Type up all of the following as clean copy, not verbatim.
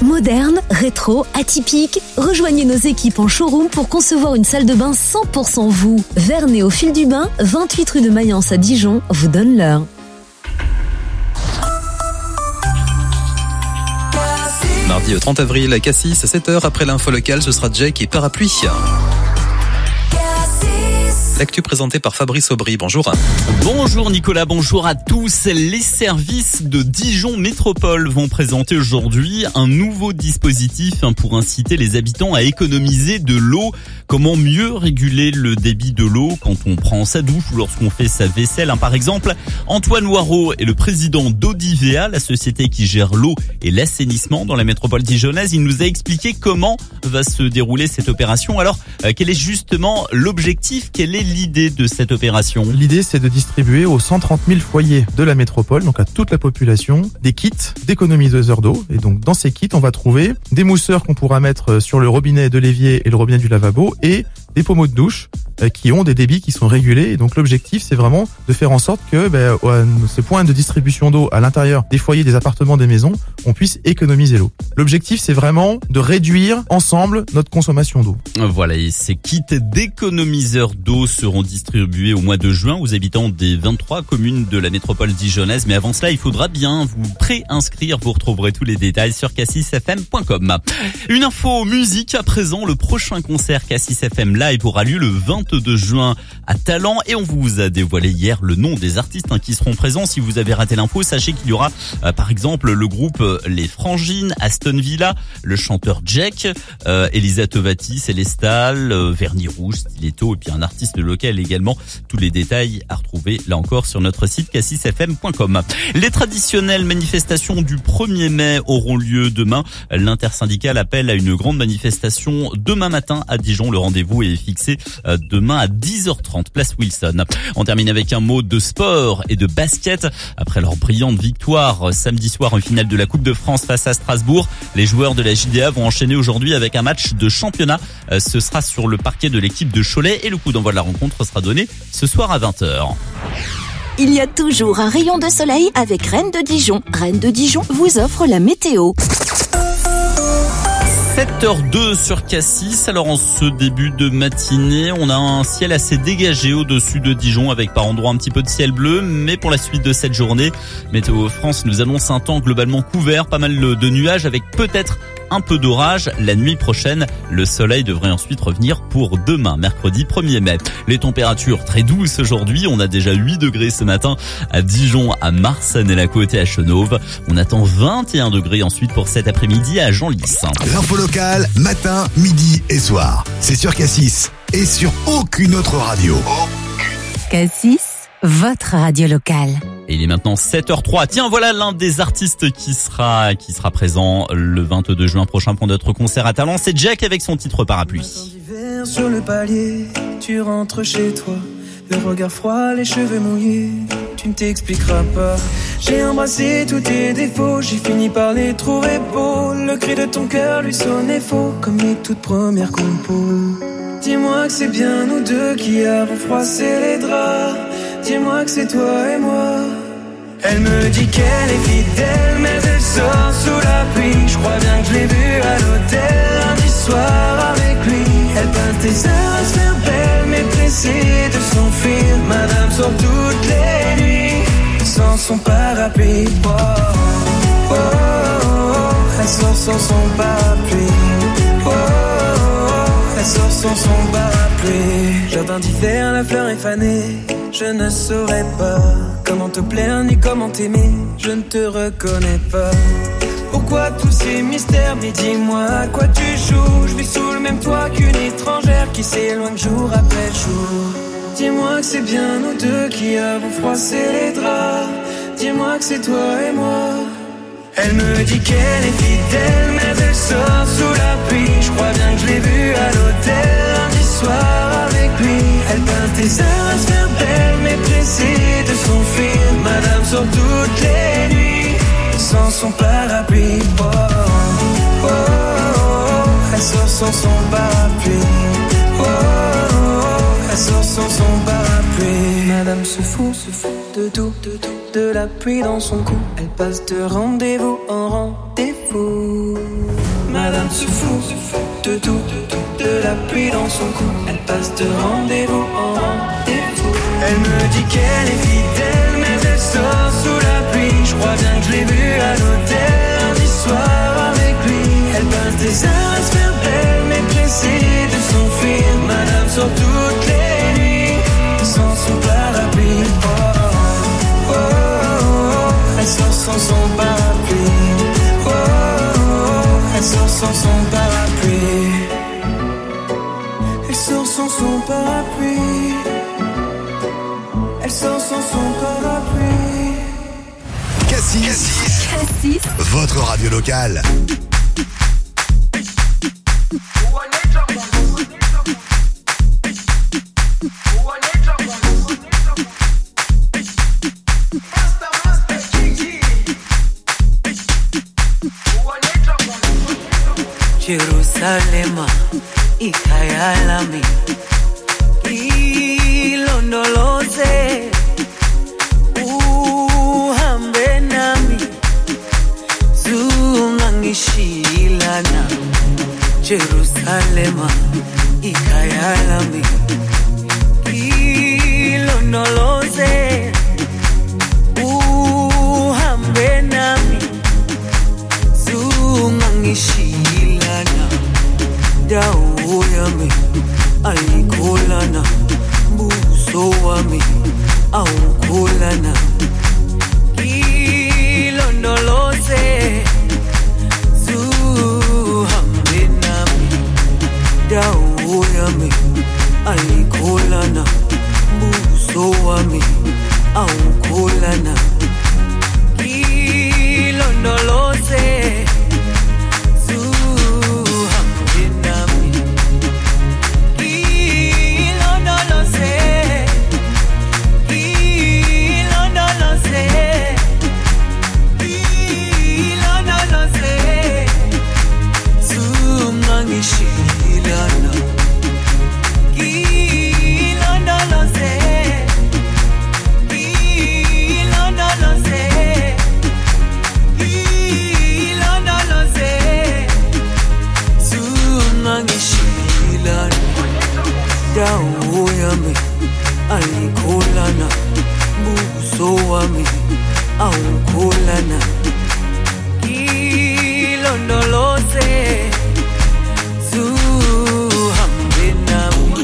Moderne, rétro, atypique. Rejoignez nos équipes en showroom pour concevoir une salle de bain 100% vous. Vernet au fil du bain, 28 rue de Mayence à Dijon, vous donne l'heure. Mardi 30 avril à Cassis, à 7h, après l'info locale, ce sera Jack et Parapluie. L'actu présenté par Fabrice Aubry, bonjour. Bonjour Nicolas, bonjour à tous. Les services de Dijon Métropole vont présenter aujourd'hui un nouveau dispositif pour inciter les habitants à économiser de l'eau. Comment mieux réguler le débit de l'eau quand on prend sa douche ou lorsqu'on fait sa vaisselle. Par exemple, Antoine Loireau est le président d'Odivea, la société qui gère l'eau et l'assainissement dans la métropole dijonnaise. Il nous a expliqué comment va se dérouler cette opération. Alors, quel est justement l'objectif? Quelle est l'idée de cette opération? L'idée, c'est de distribuer aux 130 000 foyers de la métropole, donc à toute la population, des kits d'économiseurs d'eau. Et donc, dans ces kits, on va trouver des mousseurs qu'on pourra mettre sur le robinet de l'évier et le robinet du lavabo et des pommeaux de douche qui ont des débits qui sont régulés. Et donc, l'objectif, c'est vraiment de faire en sorte que ce point de distribution d'eau à l'intérieur des foyers, des appartements, des maisons, on puisse économiser l'eau. L'objectif, c'est vraiment de réduire ensemble notre consommation d'eau. Voilà, et ces kits d'économiseurs d'eau seront distribués au mois de juin aux habitants des 23 communes de la métropole dijonnaise. Mais avant cela, il faudra bien vous préinscrire. Vous retrouverez tous les détails sur cassisfm.com. Une info musique à présent. Le prochain concert Cassis FM Live aura lieu le 22 juin à Talent. Et on vous a dévoilé hier le nom des artistes qui seront présents. Si vous avez raté l'info, sachez qu'il y aura par exemple le groupe Les Frangines, Aston Villa, le chanteur Jack, Elisa Tovati, Célestal, Vernis Rouge, Stiletto et puis un artiste local également. Tous les détails à retrouver là encore sur notre site cassisfm.com. Les traditionnelles manifestations du 1er mai auront lieu demain. L'intersyndicale appelle à une grande manifestation demain matin à Dijon. Le rendez-vous est fixé demain à 10h30, place Wilson. On termine avec un mot de sport et de basket. Après leur brillante victoire samedi soir en finale de la Coupe de France face à Strasbourg, les joueurs de la JDA vont enchaîner aujourd'hui avec un match de championnat. Ce sera sur le parquet de l'équipe de Cholet et le coup d'envoi de la rencontre sera donné ce soir à 20h. Il y a toujours un rayon de soleil avec Rennes de Dijon. Rennes de Dijon vous offre la météo. 7h02 sur Cassis. Alors en ce début de matinée, on a un ciel assez dégagé au-dessus de Dijon avec par endroits un petit peu de ciel bleu. Mais pour la suite de cette journée, Météo France nous annonce un temps globalement couvert, pas mal de nuages avec peut-être un peu d'orage. La nuit prochaine, le soleil devrait ensuite revenir pour demain, mercredi 1er mai. Les températures très douces aujourd'hui. On a déjà 8 degrés ce matin à Dijon, à Marsanne-et-la-Côte et à Chenôve. On attend 21 degrés ensuite pour cet après-midi à Genlis. L'info locale, matin, midi et soir. C'est sur Cassis et sur aucune autre radio. Cassis, votre radio locale. Et il est maintenant 7h03. Tiens, voilà l'un des artistes qui sera présent le 22 juin prochain pour notre concert à Talent. C'est Jack avec son titre Parapluie. Sur le palier, tu rentres chez toi, le regard froid, les cheveux mouillés, tu ne t'expliqueras pas. J'ai embrassé tous tes défauts, j'ai fini par les trouver beaux. Le cri de ton cœur lui sonnait faux, comme les toutes premières compos. Dis-moi que c'est bien nous deux qui avons froissé les draps. Dis-moi que c'est toi et moi. Elle me dit qu'elle est fidèle, mais elle sort sous la pluie. Je crois bien que je l'ai vue à l'hôtel lundi soir avec lui. Elle peint tes heures à se faire belle, mais pressée de s'enfuir. Madame sort toutes les nuits sans son parapluie. Oh, oh, oh, oh. Elle sort sans son parapluie. Oh, oh, oh. Elle sort sans son parapluie. Jardin d'hiver, la fleur est fanée. Je ne saurais pas comment te plaire ni comment t'aimer. Je ne te reconnais pas. Pourquoi tous ces mystères? Mais dis-moi à quoi tu joues. Je vis sous le même toit qu'une étrangère qui s'éloigne jour après jour. Dis-moi que c'est bien nous deux qui avons froissé les draps. Dis-moi que c'est toi et moi. Elle me dit qu'elle est fidèle, mais elle sort sous la pluie. Je crois bien que je l'ai vue à l'hôtel lundi soir avec lui. Elle peint tes heures à se faire belle, mais pressée de s'enfuir. Madame sort toutes les nuits sans son parapluie. Oh, oh, oh, oh. Elle sort sans son parapluie. Oh, oh, oh. Elle sort sans son parapluie. Madame se fout de tout, de la pluie dans son cou. Elle passe de rendez-vous en rendez-vous. Madame se fout de tout, de la pluie dans son cou. Elle passe de rendez-vous en rendez-vous. Elle me dit qu'elle est fidèle, mais elle sort sous la pluie. Je crois bien que je l'ai vue à l'hôtel lundi soir avec lui. Elle passe des heures à se faire belle, mais pressée de s'enfuir. Madame sort toutes les nuits sans son parapluie. Oh, oh, oh, oh. Elle sort sans son parapluie. Oh, oh, oh. Elle sort sans son parapluie. Elle sort sans son parapluie. Elle sort sans son parapluie. Cassis, votre radio locale. Jerusalema, ikhaya lami, ilondoloze, uhambe nami, zungangishilana. Jerusalema, ikhaya lami, ilondoloze, uhambe nami, zungangishilana. Dawo yami ayikholana, buso wami awukholana. Ilondoloze, zuhambe nami. Dawo yami ayikholana, buso wami awukholana. Ilondoloze, dawo yami ayikholana, buso wami awukholana. Ilondoloze, zuhambe nami.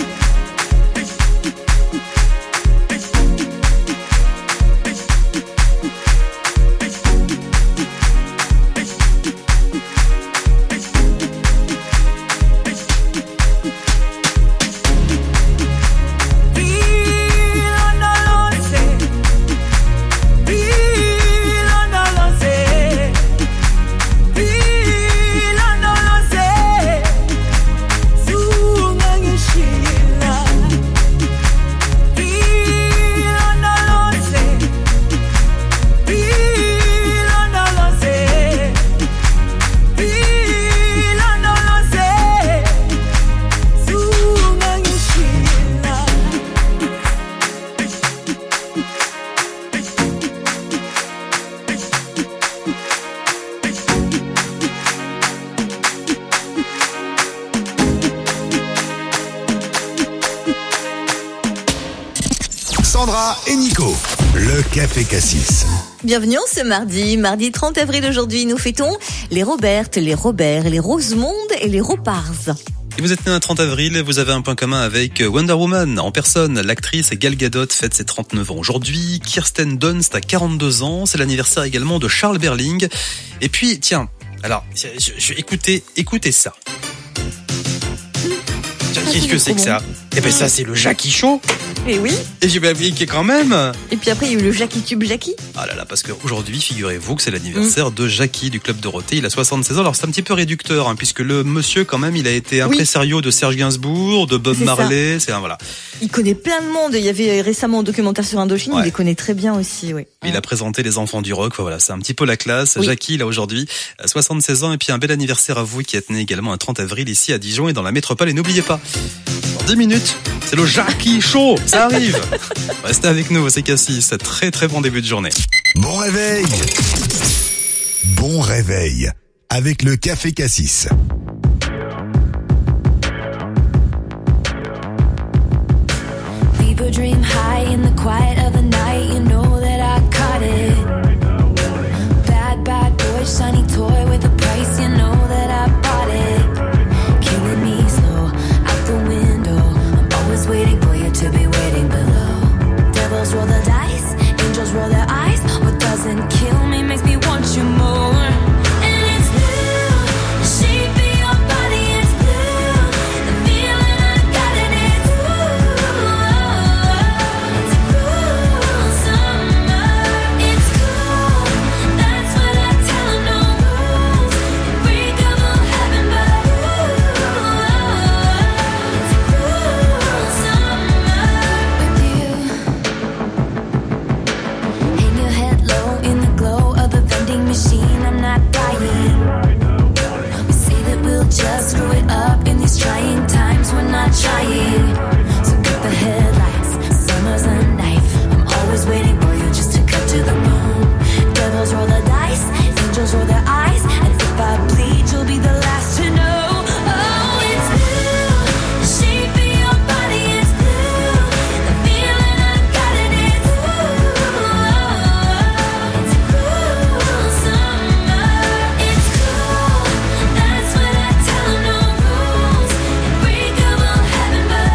Sandra et Nico, le Café Cassis. Bienvenue en ce mardi 30 avril aujourd'hui. Nous fêtons les Robertes, les Robert, les Rosemonde et les Ropars. Et vous êtes né un 30 avril, vous avez un point commun avec Wonder Woman en personne. L'actrice Gal Gadot fête ses 39 ans aujourd'hui. Kirsten Dunst a 42 ans. C'est l'anniversaire également de Charles Berling. Et puis, tiens, alors, écoutez ça. Qu'est-ce que c'est que ça ? Eh ben ça, c'est le Jackie Show. Et oui. Et j'ai bien oublié quand même. Et puis après, il y a eu le Jackie Tube Jackie. Ah là là, parce qu'aujourd'hui, figurez-vous que c'est l'anniversaire de Jackie du Club Dorothée. Il a 76 ans. Alors c'est un petit peu réducteur, hein, puisque le monsieur, quand même, il a été impresario de Serge Gainsbourg, de Bob Marley. C'est voilà. Il connaît plein de monde. Il y avait récemment un documentaire sur Indochine. Il les connaît très bien aussi, oui. Il a présenté les enfants du rock. Voilà, c'est un petit peu la classe. Oui. Jackie, il a aujourd'hui 76 ans. Et puis un bel anniversaire à vous qui êtes né également un 30 avril ici à Dijon et dans la métropole. Et n'oubliez pas, dans 10 minutes, c'est le Jackie Show. Ça arrive. Restez avec nous, c'est Cassis. Très très bon début de journée. Bon réveil. Bon réveil avec le Café Cassis. People dream high in the quiet of the night. You know that I caught it. Bad, bad boy, shiny toy with a price. You know that I bought it. Killing me slow, out the window. I'm always waiting for you to be waiting below. Devils roll the dice, angels roll their eyes. What doesn't kill me makes me want you more. And it's blue, the shape of your body is blue. The feeling I got in it's blue. It's cool summer, it's cool. That's what I tell 'em, no rules. Unbreakable heaven, but it's cool summer with you. Hang your head low in the glow of the vending machine. I'm not dying. We say that we'll just screw it up in these trying times. We're not trying. So cut the headlights. Summer's a knife. I'm always waiting for you just to cut to the bone. Devils roll the dice. Angels roll their eyes. And if I bleed, you'll be the last to know. Oh, it's blue. The shape of your body is blue. The feeling I got in it's blue. It's cool summer. It's cool. That's what I tell 'em, no rules. Unbreakable heaven, but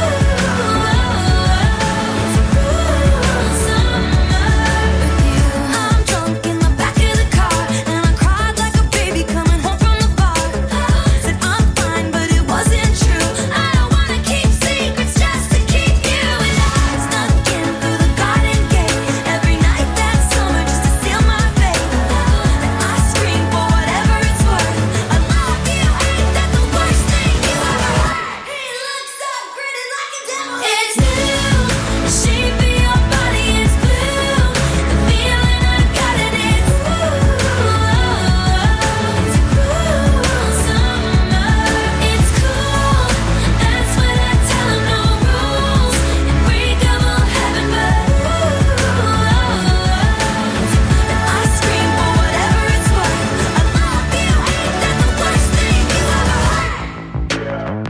it's cool summer with you. I'm drunk in the back of the car, and I cried like a baby coming home from the bar. Said I'm fine, but it wasn't true. I don't wanna keep secrets just to keep you. And I snuck in through the garden gate every night that summer just to seal my fate. And I scream for whatever it's worth. I love you, ain't that the worst thing you ever heard? He looks so pretty like a devil. It's blue, the shape of your body is blue. The feeling I got in it's blue. It's cool summer. It's cool. That's what I tell 'em, no rules. Unbreakable heaven, but I scream for whatever it's worth. I love you, ain't that the worst thing you ever heard?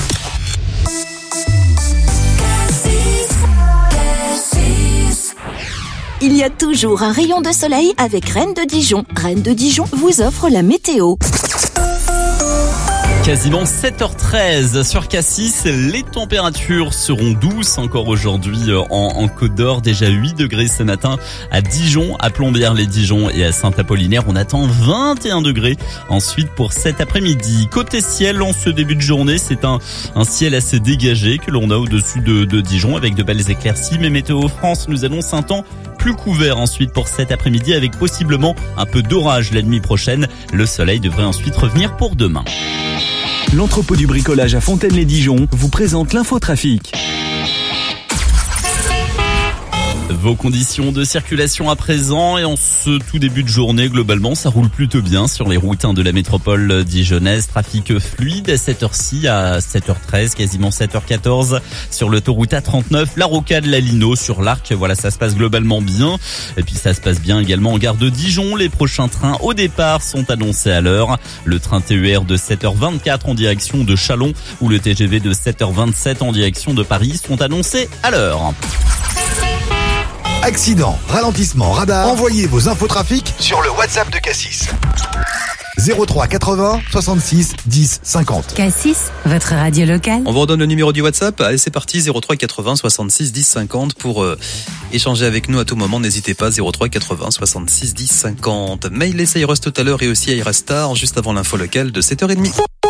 Il y a toujours un rayon de soleil avec Rennes de Dijon. Rennes de Dijon vous offre la météo. Quasiment 7h13 sur Cassis, les températures seront douces encore aujourd'hui en Côte d'Or, déjà 8 degrés ce matin à Dijon, à Plombières-les-Dijon et à Saint-Apollinaire. On attend 21 degrés ensuite pour cet après-midi. Côté ciel, en ce début de journée, c'est un ciel assez dégagé que l'on a au-dessus de Dijon avec de belles éclaircies. Mais Météo France nous annonce un temps plus couvert ensuite pour cet après-midi avec possiblement un peu d'orage la nuit prochaine. Le soleil devrait ensuite revenir pour demain. L'entrepôt du bricolage à Fontaine-les-Dijon vous présente l'infotrafic. Vos conditions de circulation à présent et en ce tout début de journée, globalement, ça roule plutôt bien sur les routes de la métropole dijonnaise. Trafic fluide à cette heure-ci, à 7h13, quasiment 7h14 sur l'autoroute A39, la rocade, la Lino sur l'Arc. Voilà, ça se passe globalement bien. Et puis ça se passe bien également en gare de Dijon. Les prochains trains au départ sont annoncés à l'heure. Le train TER de 7h24 en direction de Châlons ou le TGV de 7h27 en direction de Paris sont annoncés à l'heure. Accident, ralentissement, radar, envoyez vos infotrafics sur le WhatsApp de Cassis. 03 80 66 10 50. Cassis, votre radio locale. On vous redonne le numéro du WhatsApp. Allez, c'est parti, 03 80 66 10 50 pour échanger avec nous à tout moment. N'hésitez pas, 03 80 66 10 50. Mail Cyrus tout à l'heure et aussi Aira Star juste avant l'info locale de 7h30.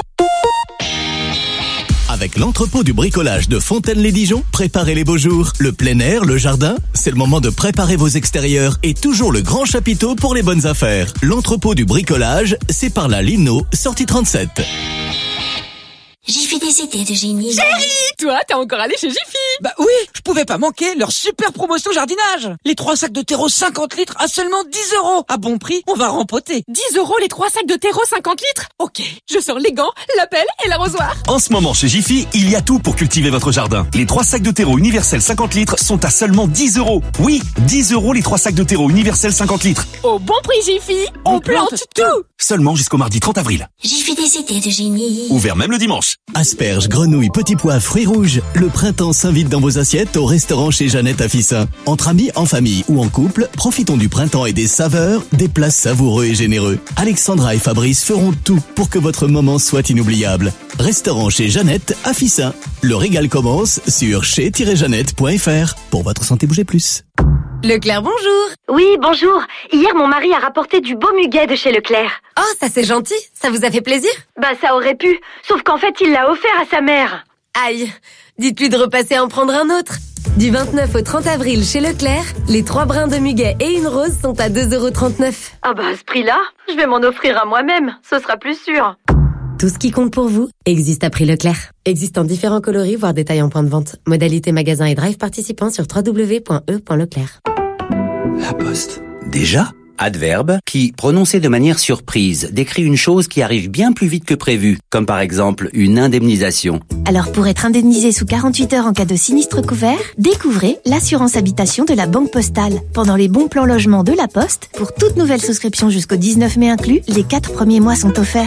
Avec l'entrepôt du bricolage de Fontaine-les-Dijon, préparez les beaux jours. Le plein air, le jardin, c'est le moment de préparer vos extérieurs et toujours le grand chapiteau pour les bonnes affaires. L'entrepôt du bricolage, c'est par la Lino, sortie 37. J'ai fait des idées de génie. Chérie, toi, t'es encore allé chez Jiffy? Bah oui, je pouvais pas manquer leur super promotion jardinage. Les 3 sacs de terreau 50 litres à seulement 10 €. À bon prix, on va rempoter. 10 € les 3 sacs de terreau 50 litres? Ok, je sors les gants, la pelle et l'arrosoir. En ce moment, chez Jiffy, il y a tout pour cultiver votre jardin. Les 3 sacs de terreau universel 50 litres sont à seulement 10 €. Oui, 10 € les 3 sacs de terreau universel 50 litres. Au bon prix Jiffy, on plante tout. Seulement jusqu'au mardi 30 avril. J'y fais des idées de génie. Ouvert même le dimanche. Asperges, grenouilles, petits pois, fruits rouges. Le printemps s'invite dans vos assiettes au restaurant chez Jeannette à Fissin. Entre amis, en famille ou en couple, profitons du printemps et des saveurs, des plats savoureux et généreux. Alexandra et Fabrice feront tout pour que votre moment soit inoubliable. Restaurant chez Jeannette à Fissin. Le régal commence sur chez-jeannette.fr. Pour votre santé, bougez plus. Leclerc, bonjour. Oui, bonjour. Hier, mon mari a rapporté du beau muguet de chez Leclerc. Oh, ça c'est gentil. Ça vous a fait plaisir? Bah, ça aurait pu. Sauf qu'en fait, il l'a offert à sa mère. Aïe. Dites-lui de repasser en prendre un autre. Du 29 au 30 avril chez Leclerc, les 3 brins de muguet et une rose sont à 2,39 €. Ah bah, à ce prix-là, je vais m'en offrir à moi-même. Ce sera plus sûr. Tout ce qui compte pour vous existe à prix Leclerc. Existe en différents coloris, voire détails en point de vente. Modalité magasin et drive participant sur www.e.leclerc. La Poste. Déjà ? Adverbe qui, prononcé de manière surprise, décrit une chose qui arrive bien plus vite que prévu, comme par exemple une indemnisation. Alors pour être indemnisé sous 48 heures en cas de sinistre couvert, découvrez l'assurance habitation de la Banque Postale. Pendant les bons plans logement de la Poste, pour toute nouvelle souscription jusqu'au 19 mai inclus, les 4 premiers mois sont offerts.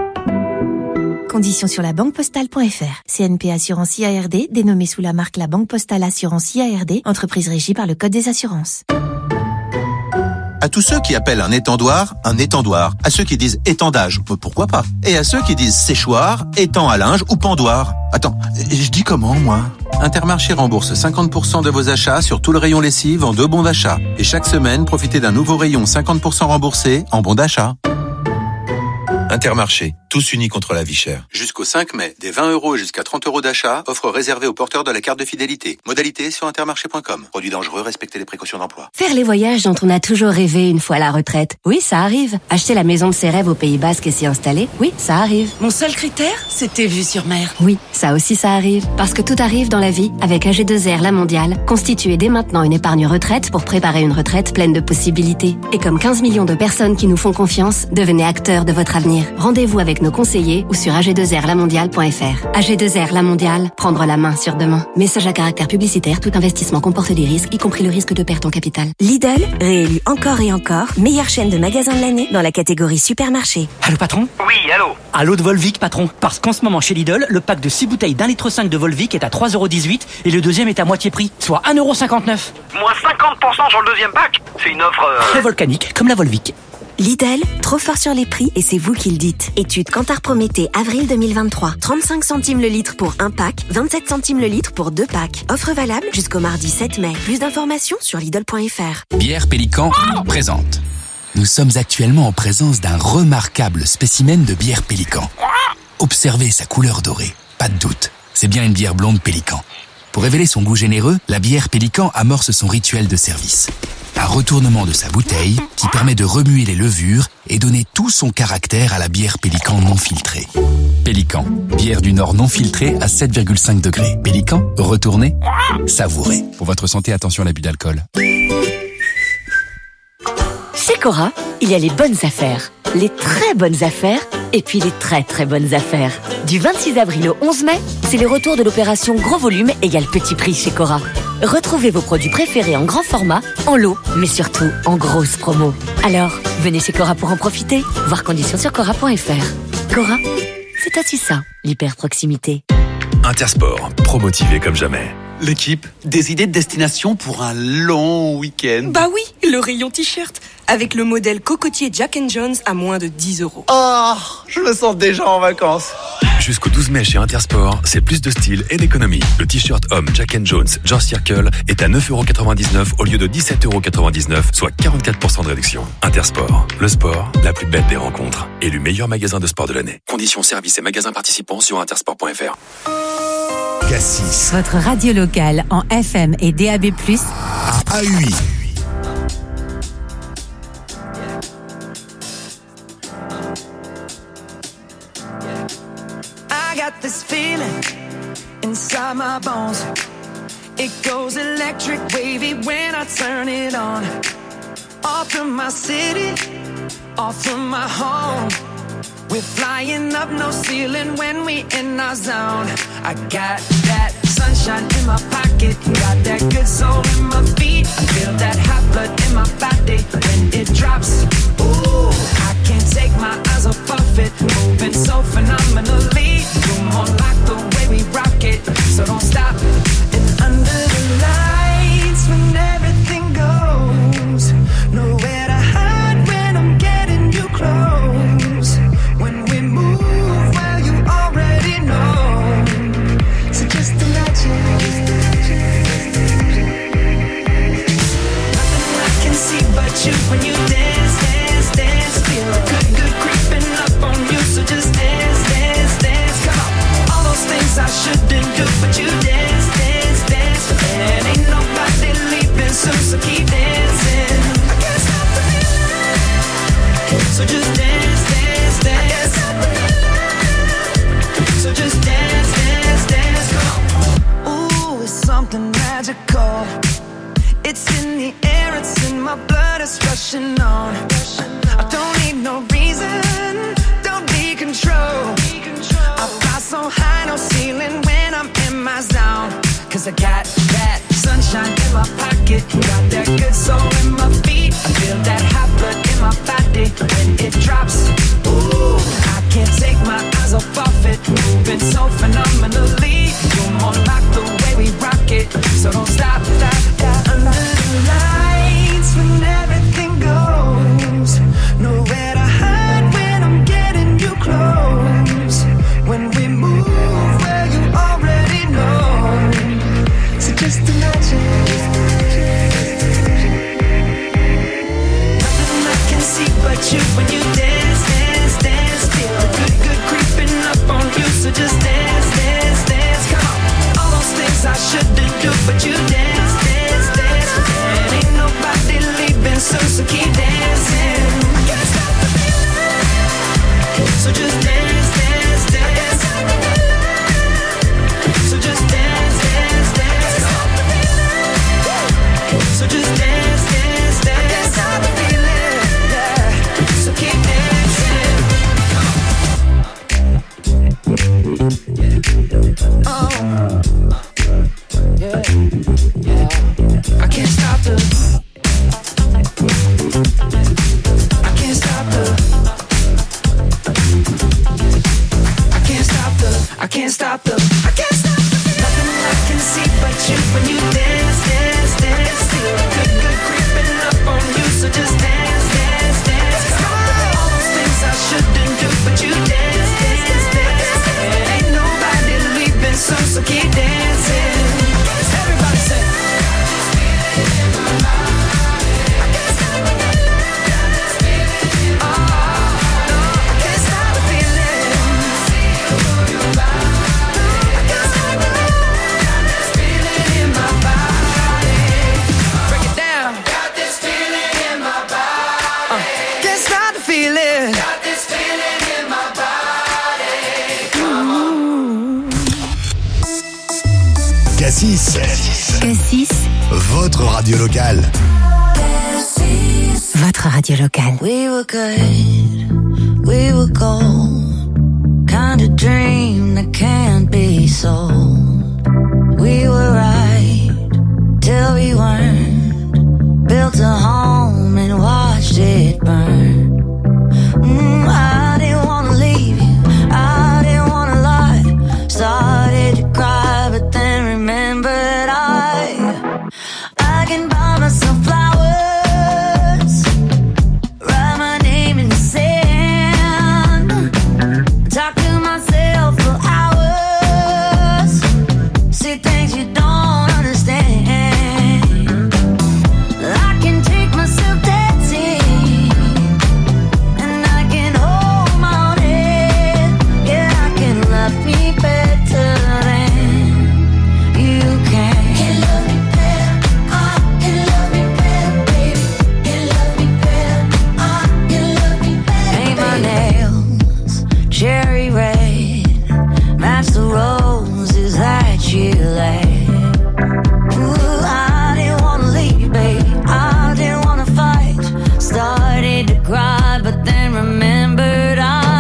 Conditions sur labanquepostale.fr. CNP Assurance IARD, dénommée sous la marque La Banque Postale Assurance IARD, entreprise régie par le Code des assurances. À tous ceux qui appellent un étendoir. À ceux qui disent étendage, pourquoi pas. Et à ceux qui disent séchoir, étang à linge ou pendoir. Attends, je dis comment, moi ? Intermarché rembourse 50% de vos achats sur tout le rayon lessive en 2 bons d'achat. Et chaque semaine, profitez d'un nouveau rayon 50% remboursé en bons d'achat. Intermarché, tous unis contre la vie chère. Jusqu'au 5 mai, des 20 € jusqu'à 30 € d'achat, offre réservée aux porteurs de la carte de fidélité. Modalité sur intermarché.com. Produit dangereux, respectez les précautions d'emploi. Faire les voyages dont on a toujours rêvé une fois à la retraite. Oui, ça arrive. Acheter la maison de ses rêves au Pays Basque et s'y installer. Oui, ça arrive. Mon seul critère, c'était vue sur mer. Oui, ça aussi ça arrive. Parce que tout arrive dans la vie avec AG2R La Mondiale. Constituez dès maintenant une épargne retraite pour préparer une retraite pleine de possibilités. Et comme 15 millions de personnes qui nous font confiance, devenez acteurs de votre avenir. Rendez-vous avec nos conseillers ou sur ag2rlamondiale.fr. AG2R La Mondiale, prendre la main sur demain. Message à caractère publicitaire, tout investissement comporte des risques, y compris le risque de perte en capital. Lidl, réélu encore et encore, meilleure chaîne de magasins de l'année dans la catégorie supermarché. Allô patron ? Oui, allô ? Allô de Volvic patron. Parce qu'en ce moment chez Lidl, le pack de 6 bouteilles d'1,5 litre de Volvic est à 3,18 € et le deuxième est à moitié prix, soit 1,59 €. Moins 50% sur le deuxième pack ? C'est une offre... Très volcanique, comme la Volvic. Lidl, trop fort sur les prix et c'est vous qui le dites. Étude Kantar Prométhée, avril 2023. 35 centimes le litre pour un pack, 27 centimes le litre pour 2 packs. Offre valable jusqu'au mardi 7 mai. Plus d'informations sur Lidl.fr. Bière Pélican présente. Nous sommes actuellement en présence d'un remarquable spécimen de bière Pélican. Observez sa couleur dorée. Pas de doute, c'est bien une bière blonde Pélican. Pour révéler son goût généreux, la bière Pélican amorce son rituel de service. Un retournement de sa bouteille qui permet de remuer les levures et donner tout son caractère à la bière Pélican non filtrée. Pélican, bière du Nord non filtrée à 7,5 degrés. Pélican, retournez, savourez. Pour votre santé, attention à l'abus d'alcool. Chez Cora, il y a les bonnes affaires, les très bonnes affaires et puis les très très bonnes affaires. Du 26 avril au 11 mai, c'est le retour de l'opération Gros Volume égale Petit Prix chez Cora. Retrouvez vos produits préférés en grand format, en lot, mais surtout en grosse promo. Alors, venez chez Cora pour en profiter. Voir conditions sur Cora.fr. Cora, c'est aussi ça, l'hyper proximité. Intersport, promotivé comme jamais. L'équipe, des idées de destination pour un long week-end. Bah oui, le rayon t-shirt, avec le modèle cocotier Jack & Jones à moins de 10 €. Oh, je me sens déjà en vacances. Jusqu'au 12 mai chez Intersport, c'est plus de style et d'économie. Le t-shirt homme Jack & Jones George Circle est à 9,99 € au lieu de 17,99 €, soit 44% de réduction. Intersport, le sport, la plus belle des rencontres. Élu meilleur magasin de sport de l'année. Conditions, services et magasins participants sur intersport.fr. Cassis. Votre radio locale en FM et DAB+, à AUI. I got this feeling inside my bones. It goes electric wavy when I turn it on. Off from my city, off from my home. We're flying up no ceiling when we in our zone. I got that sunshine in my pocket, got that good soul in my feet. I feel that hot blood in my body when it drops. Ooh, I can't take my So just dance, dance, dance. So just dance, dance, dance. Ooh, it's something magical. It's in the air, it's in my blood, it's rushing on. I don't need no reason, don't be control. I fly so high, no ceiling when I'm in my zone. Cause I got that sunshine in my pocket, got that good soul in my feet. I feel that hot blood in my body when it drops. Ooh, I can't take my eyes off it, moving so phenomenally. You're more like the way we rock it, so don't stop, stop, stop. Under the lights when everything goes, nowhere to hide when I'm getting you close. When we move where you already know, so just imagine. Nothing I can see but you when you dance, dance, dance. Feel the good, good creeping up on you, so just dance, dance, dance. Come on, all those things I shouldn't do, but you dance, dance, dance. And ain't nobody leaving soon, so keep dancing. I can't stop the feeling, so just dance, dance, dance. So just dance, dance, dance. So just dance, dance, dance. I can't stop the feeling, yeah. So keep dancing. Oh, yeah, yeah. I can't stop the. I can't stop the. I can't stop the. I can't stop the. I can't stop the. Nothing I can see but you when you dance, dance, dance. Feel good, good creeping up on you, so just dance, dance, dance. All those things I shouldn't do, but you dance, dance, dance. And ain't nobody leaving soon, so keep dancing. Everybody say. Cassis. Cassis, Votre radio locale. votre radio locale. We were good, we were gold. Kind of dream that can't be sold. We were right till we weren't. Built a home and watched it burn. I didn't wanna leave you, I didn't wanna lie. Started to cry, but then remembered I can buy myself flowers, write my name in the sand, talk to myself for hours, see things you don't understand. I can take myself dancing, and I can hold my own head. Yeah, I can love me better than you can. Can love me better, I can love me better, baby. Can love me better, I can love me better. Paint my nails cherry red, match the roses that you laid. Ooh, I didn't wanna leave, baby. I didn't wanna fight. Started to cry, but then remembered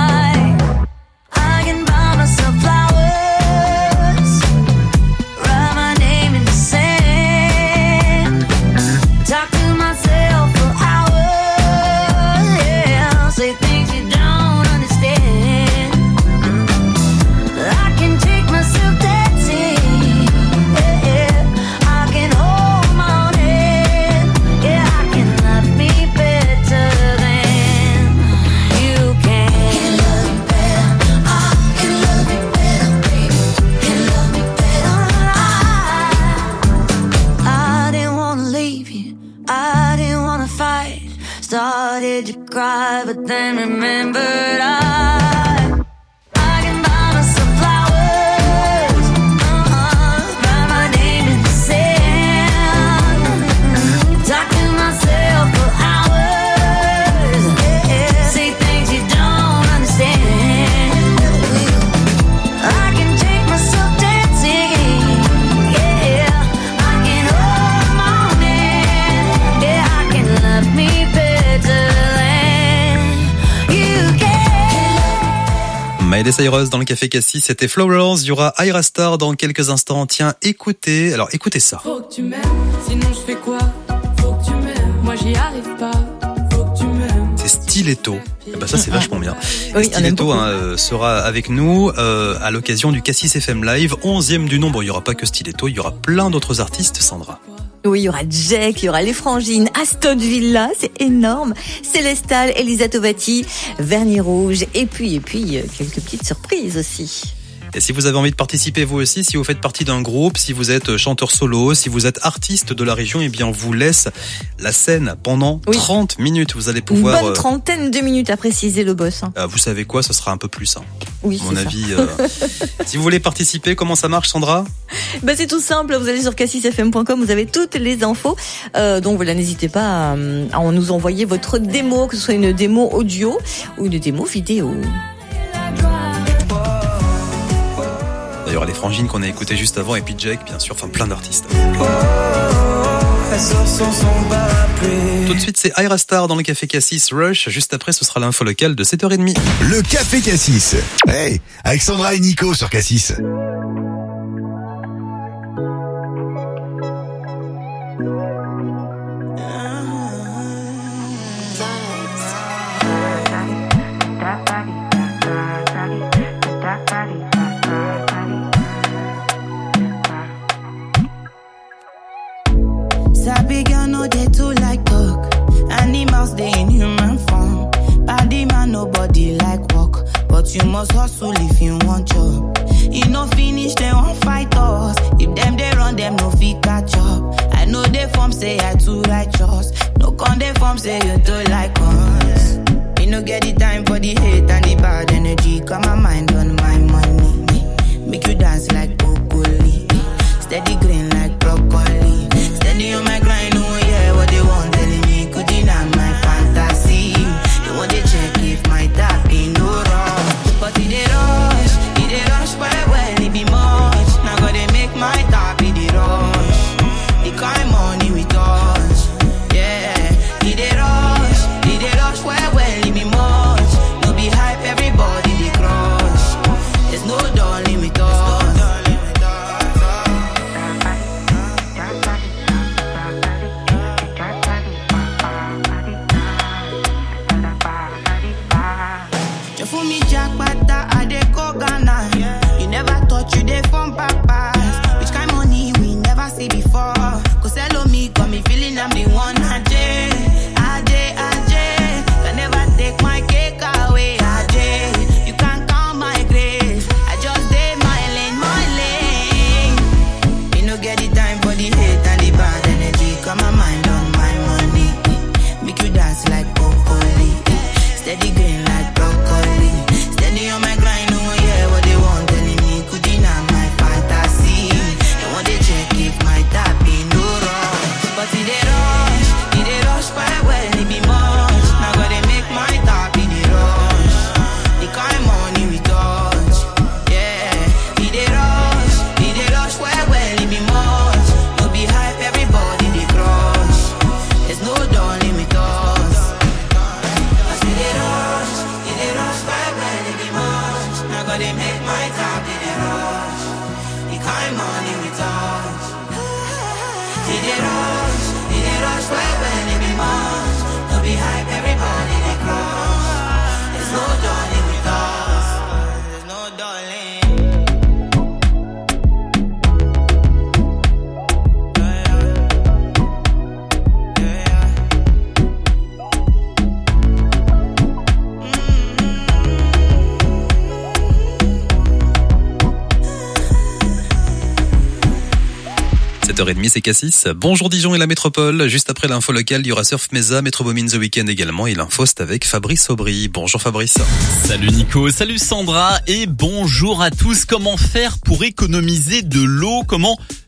I can buy myself flowers, write my name in the sand, talk to myself for hours, yeah, say things you don't understand. I can take myself dancing, yeah, I can hold my own head, yeah, I can love me better than you can. Can love me better, I can love me better, baby. Can love me better, I didn't wanna leave you, I didn't wanna fight. Started to cry, but then remembered I can buy myself flowers, write my name in the sand, talk to myself for hours, yeah, Miley Cyrus dans le Café Cassis, c'était Flowers. Il y aura Ira Star dans quelques instants. Tiens, écoutez ça. Faut que tu m'aimes, sinon je fais quoi? Faut que tu m'aimes, moi j'y arrive pas. Faut que tu m'aimes. C'est Stiletto. Ça c'est vachement bien. Oui, Stiletto sera avec nous à l'occasion du Cassis FM Live, 11e du nom. Bon, il y aura pas que Stiletto, il y aura plein d'autres artistes, Sandra. Oui, il y aura Jack, il y aura les Frangines, Aston Villa, c'est énorme. Célestal, Elisa Tovati, Vernis Rouge, et puis quelques petites surprises aussi. Et si vous avez envie de participer vous aussi, si vous faites partie d'un groupe, si vous êtes chanteur solo, si vous êtes artiste de la région, eh bien on vous laisse la scène pendant 30 minutes. Vous allez pouvoir... Une bonne trentaine de minutes à préciser le boss. Vous savez quoi, ce sera un peu plus. Oui, à mon avis. Si vous voulez participer, comment ça marche, Sandra ? C'est tout simple, vous allez sur cassisfm.com, vous avez toutes les infos. Donc voilà, n'hésitez pas à nous envoyer votre démo, que ce soit une démo audio ou une démo vidéo. Il y aura les Frangines qu'on a écouté juste avant et puis Jack, bien sûr, enfin plein d'artistes. Tout de suite, c'est Ira Star dans le Café Cassis Rush. Juste après, ce sera l'info locale de 7h30. Le Café Cassis. Hey, avec Sandra et Nico sur Cassis. Sabi girl no they too like talk. Animals they in human form. Body man nobody like walk, but you must hustle if you want job. You no finish they won't fight us. If them they run them no fit catch up. I know they form say I too righteous. No con they form say you too like us. Me no get the time for the hate and the bad energy. Got my mind on my money. Make you dance like broccoli. Steady green like broccoli. Steady on my grind, oh yeah, what they want telling me could deny my fantasy. They want to check if my tap ain't no wrong. But it they rush well, it be much. Now gotta make my tap it they rush. The kind money we touch, yeah. It they rush well, it be much. No be hype, everybody they crush. There's no darling with us. For me, Jack Bata, I dey go Ghana. You never thought you dey from papas. Which kind money we never see before? Cause hello me, got me feeling I'm the one. Ajay. Can never take my cake away. Ajay, you can't count my grace. I just did my lane. Me no get the time for the hate and the bad energy. Got my mind on my money. Make you dance like broccoli. Steady green like broccoli. Steady on my grind, oh yeah, what they want telling me could deny my fantasy. They want to check if my tap ain't no wrong. But it they rush quite well, it be much. Now gotta make my tap in the rush. The kind money we touch, yeah. It they rush quite well, it be much. No be hype, everybody they crush. There's no darling with us. They rush quite well, it be much. Now gotta make my top in the rush. The kind money we touch. They rush quite well, it be much. No be hype, everybody they crush. There's no darling with us. There's no darling. C'est Cassis. Bonjour Dijon et la métropole. Juste après l'info locale, il y aura Surf Mesa, Metro Boomin The Weekend également. Et l'info, c'est avec Fabrice Aubry. Bonjour Fabrice. Salut Nico, salut Sandra et bonjour à tous. Comment faire pour économiser de l'eau? Comment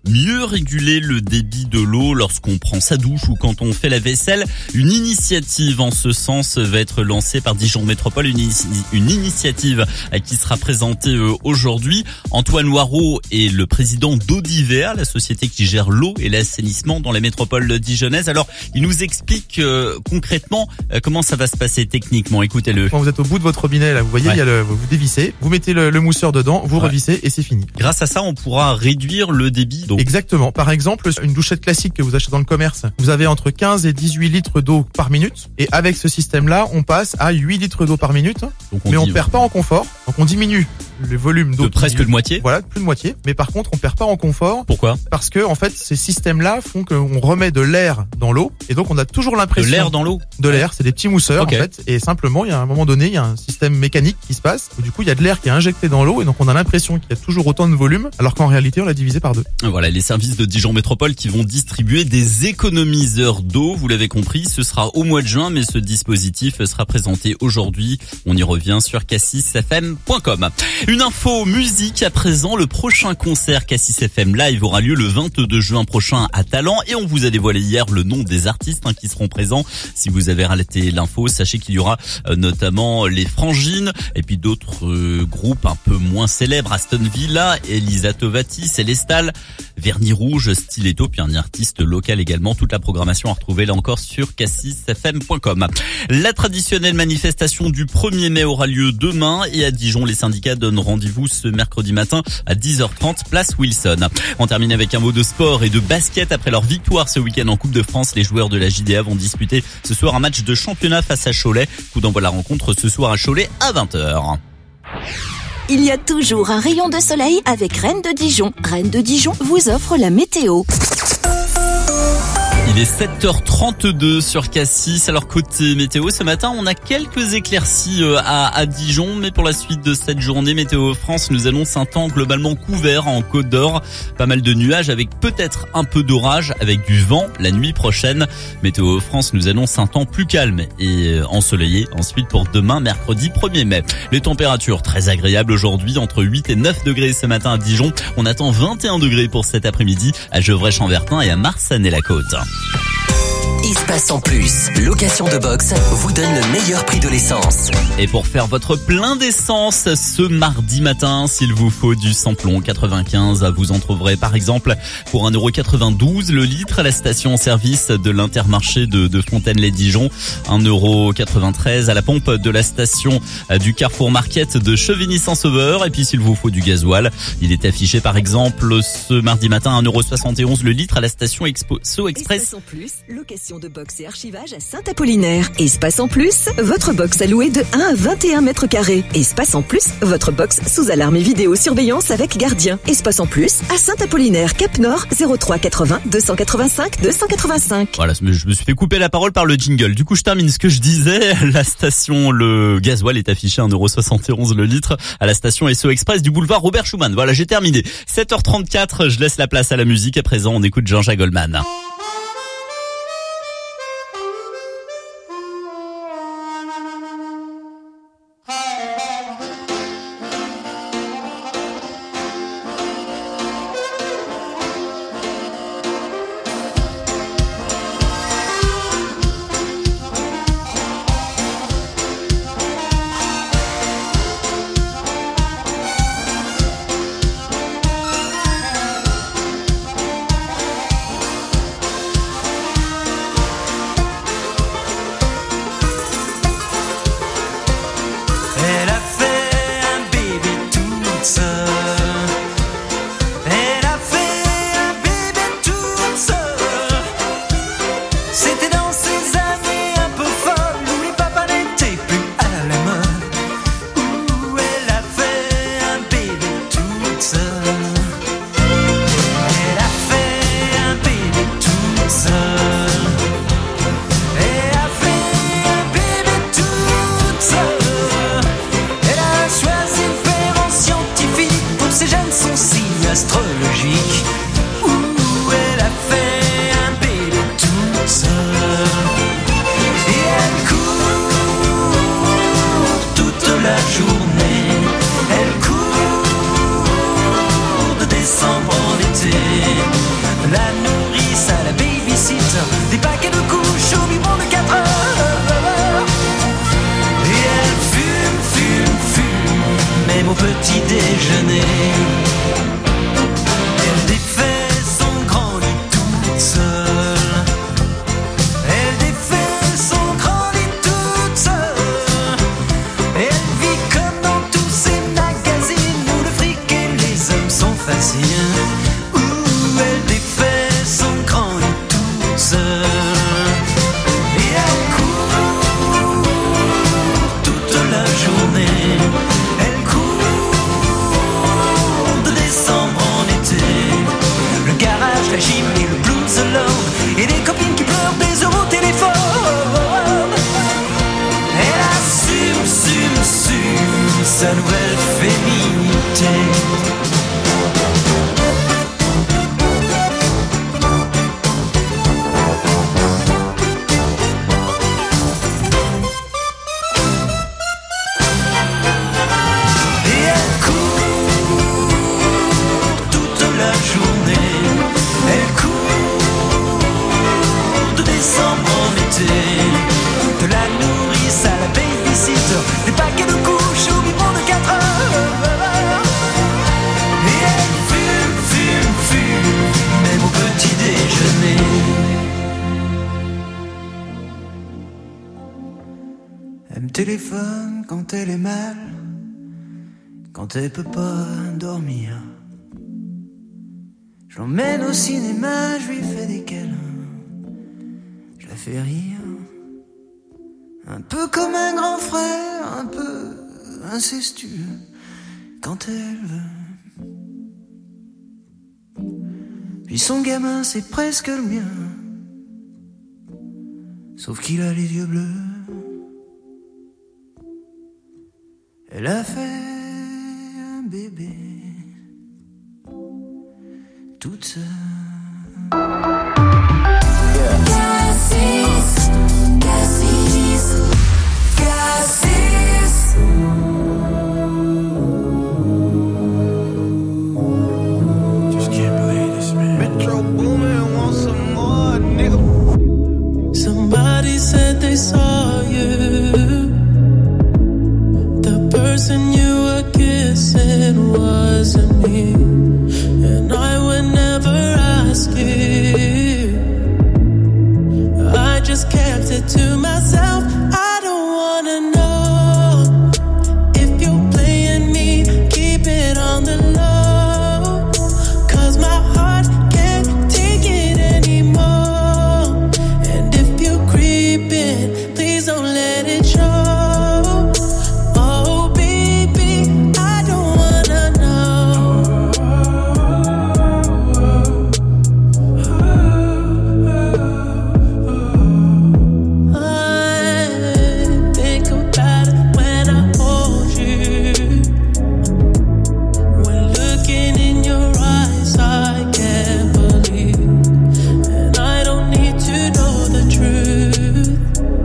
mieux réguler le débit de l'eau lorsqu'on prend sa douche ou quand on fait la vaisselle. Une initiative en ce sens va être lancée par Dijon Métropole, une initiative qui sera présentée aujourd'hui. Antoine Loireau est le président d'Audivea, la société qui gère l'eau et l'assainissement dans les métropoles dijonnaises. Alors, il nous explique concrètement comment ça va se passer techniquement. Écoutez-le. Quand vous êtes au bout de votre robinet, là, vous voyez, il y a vous dévissez, vous mettez le mousseur dedans, vous revissez et c'est fini. Grâce à ça, on pourra réduire le débit d'eau. Exactement. Par exemple, une douchette classique que vous achetez dans le commerce, vous avez entre 15 et 18 litres d'eau par minute. Et avec ce système-là, on passe à 8 litres d'eau par minute. Donc on perd pas en confort. Donc on diminue le volume d'eau. De presque de moitié. Voilà, plus de moitié. Mais par contre, on perd pas en confort. Pourquoi? Parce que, en fait, ces systèmes-là font qu'on remet de l'air dans l'eau. Et donc, on a toujours l'impression. De l'air dans l'eau? De l'air. C'est des petits mousseurs, Okay. en fait. Et simplement, il y a un moment donné, il y a un système mécanique qui se passe. Où, du coup, il y a de l'air qui est injecté dans l'eau. Et donc, on a l'impression qu'il y a toujours autant de volume. Alors qu'en réalité, on l'a divisé par 2. Voilà, les services de Dijon Métropole qui vont distribuer des économiseurs d'eau. Vous l'avez compris, ce sera au mois de juin, mais ce dispositif sera présenté aujourd'hui. On y revient sur cassisfm.com. Une info musique à présent. Le prochain concert Cassis FM Live aura lieu le 22 juin prochain à Talent. Et on vous a dévoilé hier le nom des artistes qui seront présents. Si vous avez raté l'info, sachez qu'il y aura notamment les Frangines et puis d'autres groupes un peu moins célèbres. Aston Villa, Elisa Tovati, Célestal, Vernis Rouge, Stiletto, puis un artiste local également. Toute la programmation à retrouver là encore sur cassisfm.com. La traditionnelle manifestation du 1er mai aura lieu demain et à Dijon, les syndicats donnent rendez-vous ce mercredi matin à 10h30, place Wilson. On termine avec un mot de sport et de basket. Après leur victoire ce week-end en Coupe de France, les joueurs de la JDA vont disputer ce soir un match de championnat face à Cholet. Coup d'envoi de la rencontre ce soir à Cholet à 20h. Il y a toujours un rayon de soleil avec Rennes de Dijon. Rennes de Dijon vous offre la météo. Il est 7h32 sur Cassis. Alors côté météo, ce matin, on a quelques éclaircies à Dijon, mais pour la suite de cette journée, Météo France nous annonce un temps globalement couvert en Côte d'Or. Pas mal de nuages avec peut-être un peu d'orage, avec du vent la nuit prochaine. Météo France nous annonce un temps plus calme et ensoleillé. Ensuite pour demain, mercredi 1er mai. Les températures très agréables aujourd'hui, entre 8 et 9 degrés ce matin à Dijon. On attend 21 degrés pour cet après-midi à Gevrey-Chambertin et à Marsanne-et-la-Côte. Espace en plus, location de box vous donne le meilleur prix de l'essence. Et pour faire votre plein d'essence ce mardi matin, s'il vous faut du samplon 95, vous en trouverez par exemple pour 1,92€ le litre à la station-service de l'Intermarché de Fontaine-les-Dijon, 1,93€ à la pompe de la station du Carrefour Market de Chevigny-Saint-Sauveur. Et puis s'il vous faut du gasoil, il est affiché par exemple ce mardi matin 1,71€ le litre à la station So Express. Espace en plus, location de box et archivage à Saint-Apollinaire. Espace en plus, votre box à louer de 1 à 21 mètres carrés. Espace en plus, votre box sous alarme et vidéosurveillance avec gardien. Espace en plus, à Saint-Apollinaire, Cap Nord, 03 80 285 285. Voilà, je me suis fait couper la parole par le jingle. Du coup, je termine ce que je disais. La station, le gasoil est affiché 1,71€ le litre à la station SO Express du boulevard Robert Schumann. Voilà, j'ai terminé. 7h34, je laisse la place à la musique. À présent, on écoute Jean-Jacques Goldman. petit déjeuner. Elle défait son grand lit toute seule. Elle défait son grand lit toute seule. Elle vit comme dans tous ces magazines où le fric et les hommes sont faciles. Où elle défait son grand lit toute seule. Et elle court toute la journée. Elle court de décembre en été. Le garage, la gym et le blues alone. Et les copines qui pleurent des euros au téléphone. Elle assume sa nouvelle féminité. Et elle court toute la journée. Elle court de décembre en été. De la nourrice à la babysitter, des paquets de couches au biberon de 4 heures. Et elle fume, même au petit déjeuner. Elle me téléphone quand elle est mal, quand elle peut pas dormir. Je l'emmène au cinéma, je lui fais des câlins, je la fais rire. Un peu comme un grand frère, un peu incestueux, quand elle veut. Puis son gamin, c'est presque le mien, sauf qu'il a les yeux bleus. Elle a fait un bébé toute seule. Cassis, Cassis, Cassis. Just can't believe this, man. Metro Boomin want some more, nigga. Somebody said they saw you. The person you were kissing wasn't me, and I would never ask you. I just kept it to myself. I don't wanna know if you're playing me. Keep it on the low, 'cause my heart can't take it anymore. And if you're creeping, please don't let it show. Oh baby, I don't wanna know. I think about it when I hold you. When looking in your eyes, I can't believe. And I don't need to know the truth.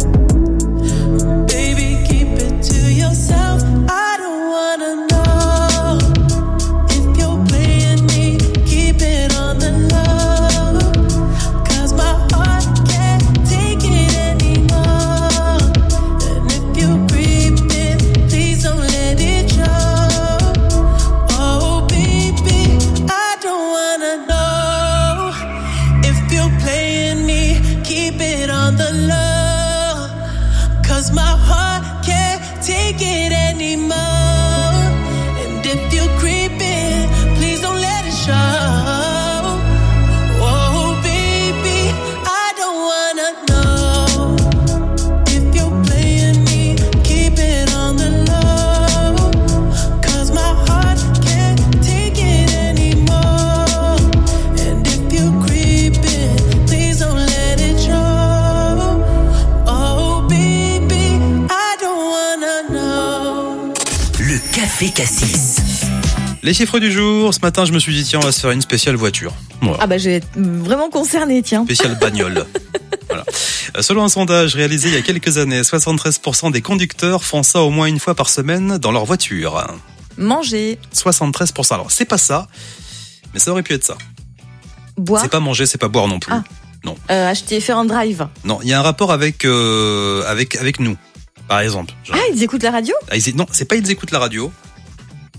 Baby, keep it to yourself. I don't wanna know if you're playing me. Keep it on the low, 'cause my heart can't take it anymore. And if you're creeping, please don't let it show. Oh baby, I don't wanna know if you're playing me. Keep it on the low, 'cause my heart can't take it anymore. And if you're creeping, please don't let it show. Oh baby, I don't wanna know if you're playing me. Keep it on the low, 'cause my heart can't take it anymore. And if you're creeping, please don't let it show. Oh baby, I don't wanna know. Le Café Cassis. Les chiffres du jour, ce matin je me suis dit tiens on va se faire une spéciale voiture. Voilà. Ah bah je vais être vraiment concernée, tiens. Spéciale bagnole. Voilà. Selon un sondage réalisé il y a quelques années, 73% des conducteurs font ça au moins une fois par semaine dans leur voiture. Manger, 73%. Alors c'est pas ça, mais ça aurait pu être ça. boire, C'est pas manger, c'est pas boire non plus. Ah. Non. Acheter, faire un drive. Non, il y a un rapport avec avec nous, par exemple. Genre, Ah, ils écoutent la radio ? non, c'est pas ils écoutent la radio.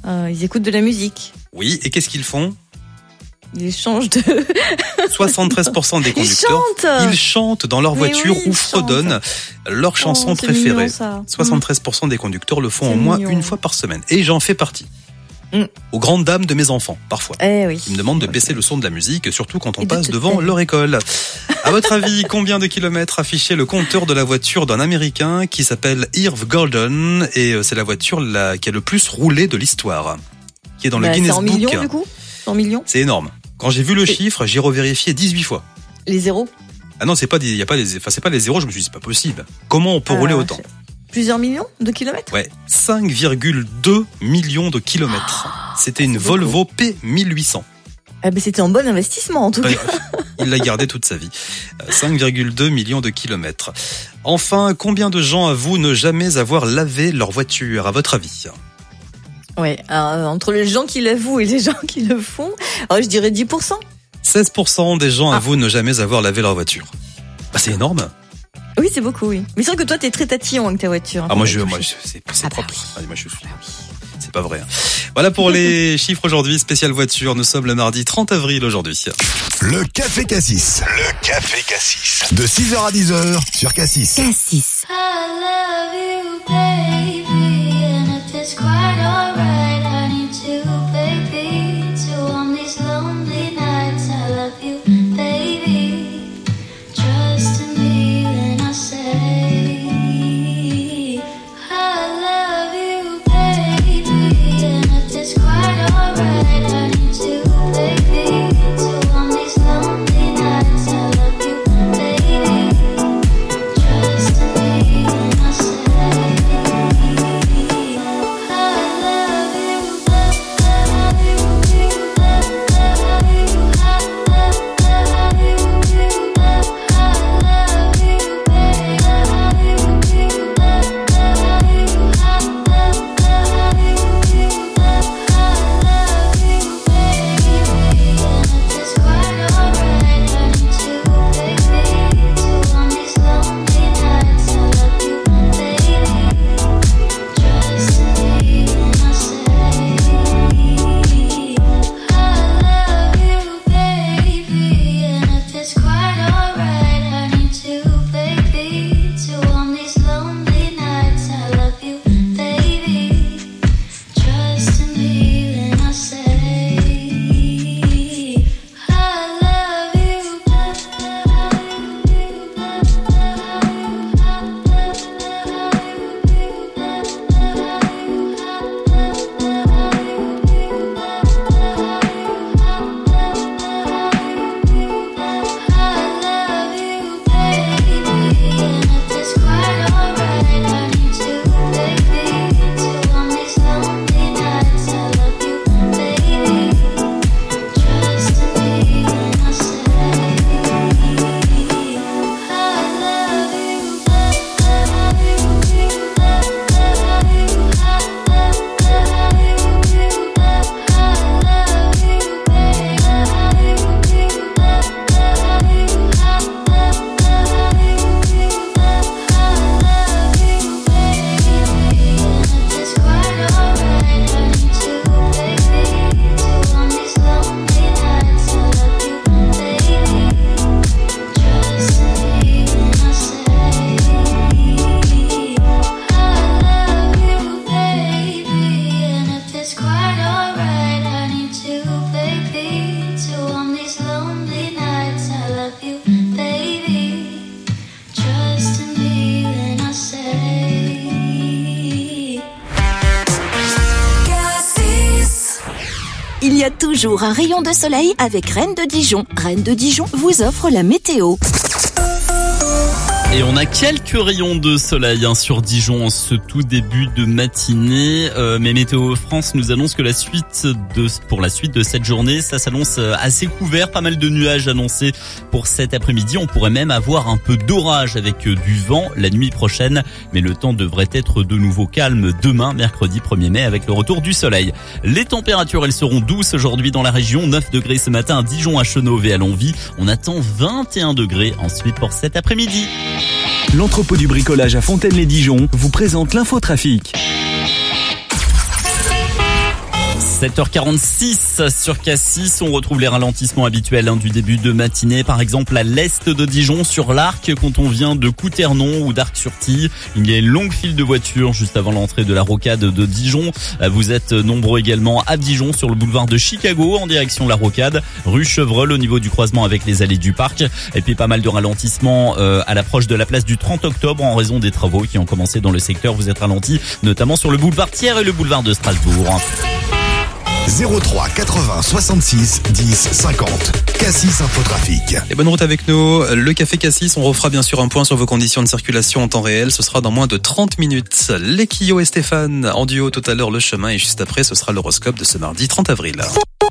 Ils écoutent de la musique. Oui, et qu'est-ce qu'ils font? Ils changent de... 73% des conducteurs, ils chantent dans leur voiture ou fredonnent leur chanson préférée. Mignon, 73% des conducteurs le font au moins une fois par semaine. Et j'en fais partie. Aux grandes dames de mes enfants, parfois. Ils me demandent de baisser le son de la musique, surtout quand on passe devant leur école. À votre avis, combien de kilomètres affichait le compteur de la voiture d'un Américain qui s'appelle Irv Golden? Et c'est la voiture qui a le plus roulé de l'histoire. Qui est dans le Guinness Book. C'est en millions, du coup? 100 millions? C'est énorme. Quand j'ai vu le chiffre, j'ai revérifié 18 fois. Les zéros? Ah non, c'est pas les zéros, je me suis dit, c'est pas possible. Comment on peut rouler autant? Plusieurs millions de kilomètres? Ouais, 5,2 millions de kilomètres. C'était une Volvo P1800. Ah ben c'était un bon investissement en tout cas. Il l'a gardé toute sa vie. 5,2 millions de kilomètres. Enfin, combien de gens avouent ne jamais avoir lavé leur voiture, à votre avis? Ouais, entre les gens qui l'avouent et les gens qui le font, je dirais 10%. 16% des gens avouent ne jamais avoir lavé leur voiture. Bah, c'est énorme. Oui, c'est beaucoup, oui. Mais c'est vrai que toi, t'es très tatillon avec ta voiture. Ah, moi, c'est propre. Ah, moi, je suis. C'est pas vrai. Voilà pour les chiffres aujourd'hui. Spécial voiture. Nous sommes le mardi 30 avril aujourd'hui. Le Café Cassis. Le Café Cassis. De 6h à 10h sur Cassis. Cassis. I love you, baby, and if it's quite alright, I need to, baby, to on these lonely nights. I love you, baby. Trust in me when I say I love you, baby, and if it's quite alright, I need to, baby, to on these lonely nights. I love you, baby. Trust in me when I say Il y a toujours un rayon de soleil avec Rennes de Dijon. Rennes de Dijon vous offre la météo. Et on a quelques rayons de soleil sur Dijon en ce tout début de matinée. Mais Météo France nous annonce que pour la suite de cette journée, ça s'annonce assez couvert. Pas mal de nuages annoncés pour cet après-midi. On pourrait même avoir un peu d'orage avec du vent la nuit prochaine. Mais le temps devrait être de nouveau calme demain, mercredi 1er mai, avec le retour du soleil. Les températures, elles seront douces aujourd'hui dans la région. 9 degrés ce matin à Dijon, à Chenauve et à Longwy. On attend 21 degrés ensuite pour cet après-midi. L'entrepôt du bricolage à Fontaine-les-Dijon vous présente l'infotrafic. 7h46 sur Cassis, on retrouve les ralentissements habituels du début de matinée. Par exemple, à l'est de Dijon, sur l'Arc, quand on vient de Couternon ou d'Arc-sur-Tille. Il y a une longue file de voitures juste avant l'entrée de la rocade de Dijon. Vous êtes nombreux également à Dijon, sur le boulevard de Chicago, en direction de la rocade, rue Chevreul, au niveau du croisement avec les allées du parc. Et puis pas mal de ralentissements à l'approche de la place du 30 octobre en raison des travaux qui ont commencé dans le secteur. Vous êtes ralenti, notamment sur le boulevard Thiers et le boulevard de Strasbourg. 03 80 66 10 50. Cassis Infotrafic. Et bonne route avec nous. Le Café Cassis, on refera bien sûr un point sur vos conditions de circulation en temps réel. Ce sera dans moins de 30 minutes. Les Kyo et Stéphane en duo tout à l'heure, le chemin. Et juste après, ce sera l'horoscope de ce mardi 30 avril.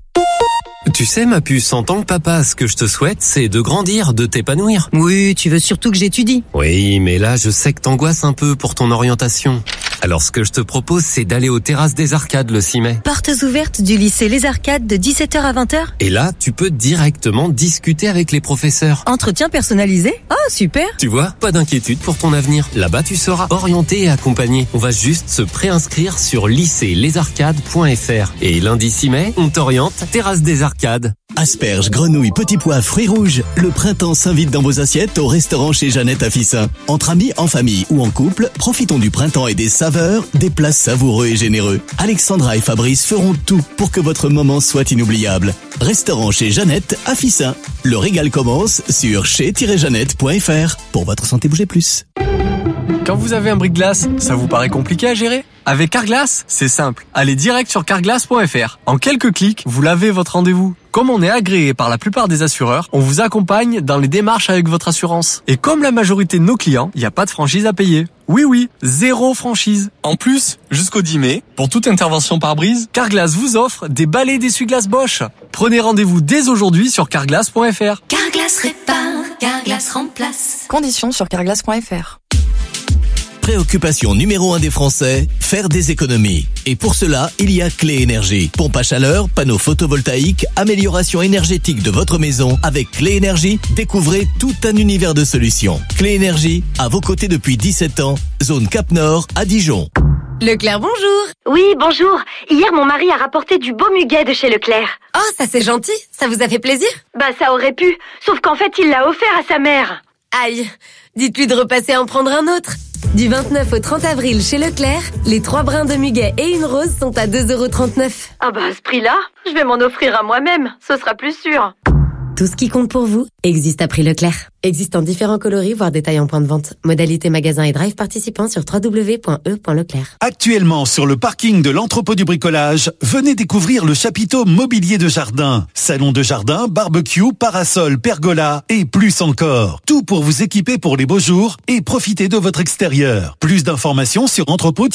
Tu sais, ma puce, en tant que papa, ce que je te souhaite, c'est de grandir, de t'épanouir. Oui, tu veux surtout que j'étudie. Oui, mais là, je sais que t'angoisses un peu pour ton orientation. Alors, ce que je te propose, c'est d'aller aux terrasses des Arcades le 6 mai. Portes ouvertes du lycée Les Arcades de 17h à 20h. Et là, tu peux directement discuter avec les professeurs. Entretien personnalisé. Oh, super. Tu vois, pas d'inquiétude pour ton avenir. Là-bas, tu seras orienté et accompagné. On va juste se préinscrire sur lycéelesarcades.fr. Et lundi 6 mai, on t'oriente terrasse des Arcades. Asperges, grenouilles, petits pois, fruits rouges. Le printemps s'invite dans vos assiettes au restaurant chez Jeannette à Fissin. Entre amis, en famille ou en couple, profitons du printemps et des saveurs, des plats savoureux et généreux. Alexandra et Fabrice feront tout pour que votre moment soit inoubliable. Restaurant chez Jeannette à Fissin. Le régal commence sur chez-jeannette.fr. Pour votre santé, bougez plus. Quand vous avez un bris-de-glace, ça vous paraît compliqué à gérer ? Avec Carglass, c'est simple. Allez direct sur carglass.fr. En quelques clics, vous l'avez votre rendez-vous. Comme on est agréé par la plupart des assureurs, on vous accompagne dans les démarches avec votre assurance. Et comme la majorité de nos clients, il n'y a pas de franchise à payer. Oui, 0 franchise. En plus, jusqu'au 10 mai, pour toute intervention par brise, Carglass vous offre des balais d'essuie-glace Bosch. Prenez rendez-vous dès aujourd'hui sur carglass.fr. Carglass répare, Carglass remplace. Conditions sur carglass.fr. Préoccupation numéro 1 des Français, faire des économies. Et pour cela, il y a Clé Énergie. Pompe à chaleur, panneaux photovoltaïques, amélioration énergétique de votre maison. Avec Clé Énergie, découvrez tout un univers de solutions. Clé Énergie, à vos côtés depuis 17 ans, zone Cap Nord à Dijon. Leclerc, bonjour. Oui, bonjour. Hier, mon mari a rapporté du beau muguet de chez Leclerc. Oh, ça c'est gentil. Ça vous a fait plaisir ? Bah, ça aurait pu. Sauf qu'en fait, il l'a offert à sa mère. Aïe. Dites-lui de repasser en prendre un autre. Du 29 au 30 avril chez Leclerc, les 3 brins de muguet et une rose sont à 2,39 €. Ah bah, à ce prix-là, je vais m'en offrir à moi-même. Ce sera plus sûr. Tout ce qui compte pour vous existe à prix Leclerc. Existe en différents coloris, voire détails en point de vente. Modalité magasin et drive participants sur www.e.leclerc. Actuellement, sur le parking de l'entrepôt du bricolage, venez découvrir le chapiteau mobilier de jardin. Salon de jardin, barbecue, parasol, pergola et plus encore. Tout pour vous équiper pour les beaux jours et profiter de votre extérieur. Plus d'informations sur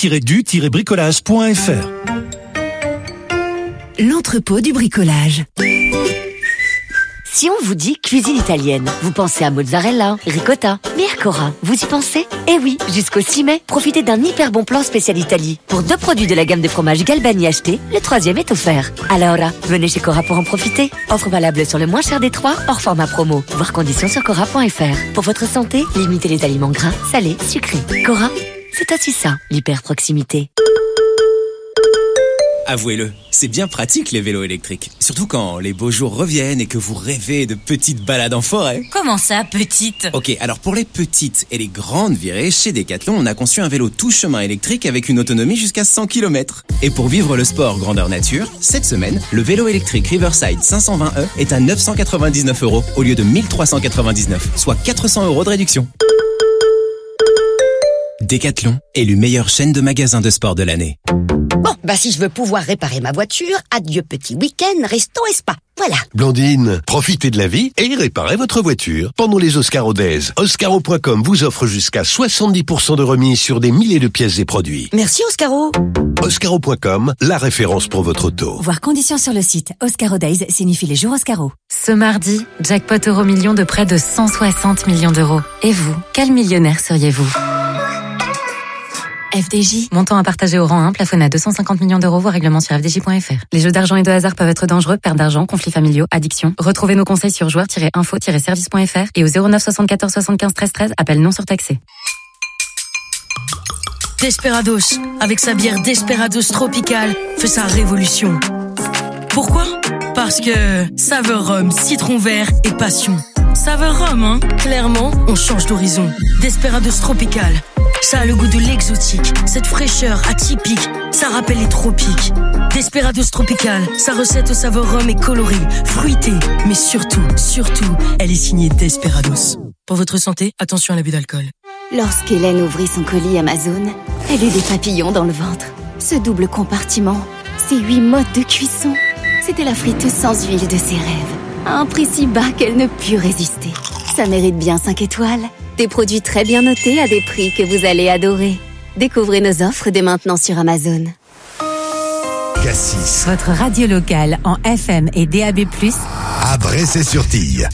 entrepôt-du-bricolage.fr. L'entrepôt du bricolage. Si on vous dit cuisine italienne, vous pensez à mozzarella, ricotta. Mais Cora, vous y pensez ? Eh oui, jusqu'au 6 mai, profitez d'un hyper bon plan spécial Italie. Pour 2 produits de la gamme de fromages Galbani achetés, le 3e est offert. Alors, venez chez Cora pour en profiter. Offre valable sur le moins cher des 3, hors format promo. Voir conditions sur cora.fr. Pour votre santé, limitez les aliments gras, salés, sucrés. Cora, c'est aussi ça, l'hyper proximité. Avouez-le, c'est bien pratique les vélos électriques. Surtout quand les beaux jours reviennent et que vous rêvez de petites balades en forêt. Comment ça, petite ? Ok, alors pour les petites et les grandes virées, chez Decathlon, on a conçu un vélo tout chemin électrique avec une autonomie jusqu'à 100 km. Et pour vivre le sport grandeur nature, cette semaine, le vélo électrique Riverside 520e est à 999 € au lieu de 1399, soit 400 € de réduction. Decathlon, élu meilleure chaîne de magasins de sport de l'année. Bon, si je veux pouvoir réparer ma voiture, adieu petit week-end, resto et spa. Voilà. Blandine, profitez de la vie et réparez votre voiture pendant les Oscaro Days. Oscaro.com vous offre jusqu'à 70% de remise sur des milliers de pièces et produits. Merci Oscaro. Oscaro.com, la référence pour votre auto. Voir conditions sur le site. Oscaro Days signifie les jours Oscaro. Ce mardi, jackpot euro-million de près de 160 millions d'euros. Et vous, quel millionnaire seriez-vous ? FDJ, montant à partager au rang 1, plafonné à 250 millions d'euros, voire règlement sur fdj.fr. Les jeux d'argent et de hasard peuvent être dangereux, perte d'argent, conflits familiaux, addiction. Retrouvez nos conseils sur joueurs-info-service.fr et au 09 74 75 13 13, appel non surtaxé. Desperados, avec sa bière Desperados Tropical, fait sa révolution. Pourquoi ? Parce que saveur rhum, citron vert et passion. Saveur rhum, hein ? Clairement, on change d'horizon. Desperados Tropical. Ça a le goût de l'exotique, cette fraîcheur atypique, ça rappelle les tropiques. Desperados Tropical, sa recette au saveur rhum est colorée, fruitée, mais surtout, elle est signée Desperados. Pour votre santé, attention à l'abus d'alcool. Lorsqu'Hélène ouvrit son colis Amazon, elle eut des papillons dans le ventre. Ce double compartiment, ces 8 modes de cuisson, c'était la friteuse sans huile de ses rêves. À un prix si bas qu'elle ne put résister. Ça mérite bien 5 étoiles. Des produits très bien notés à des prix que vous allez adorer. Découvrez nos offres dès maintenant sur Amazon. Cassis. Votre radio locale en FM et DAB+, à Bressay-sur-Tille.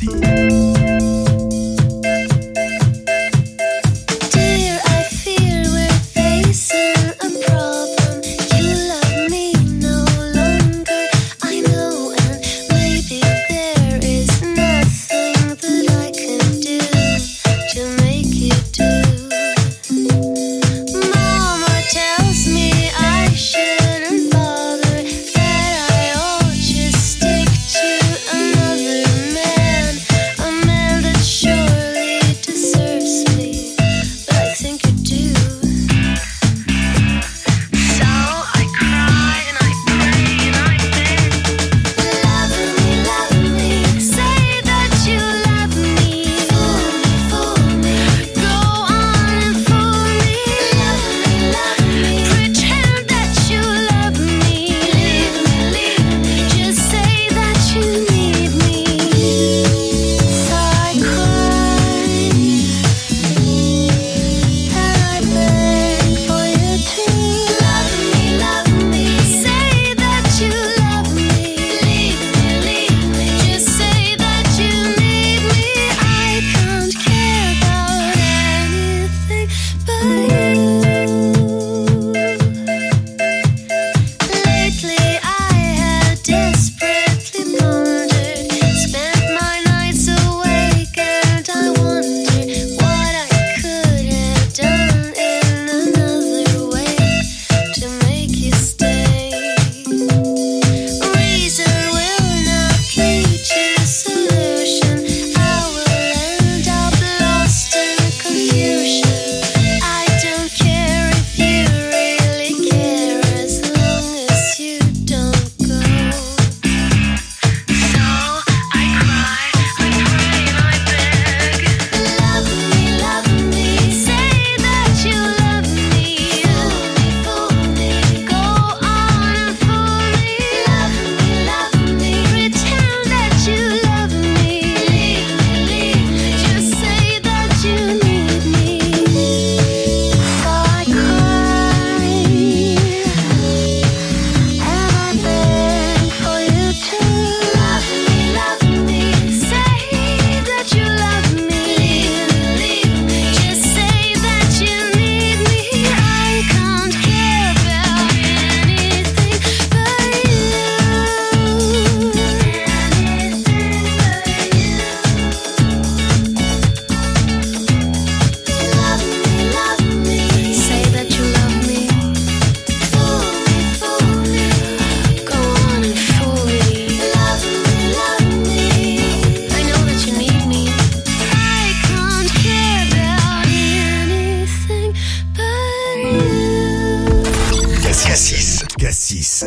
Cassis.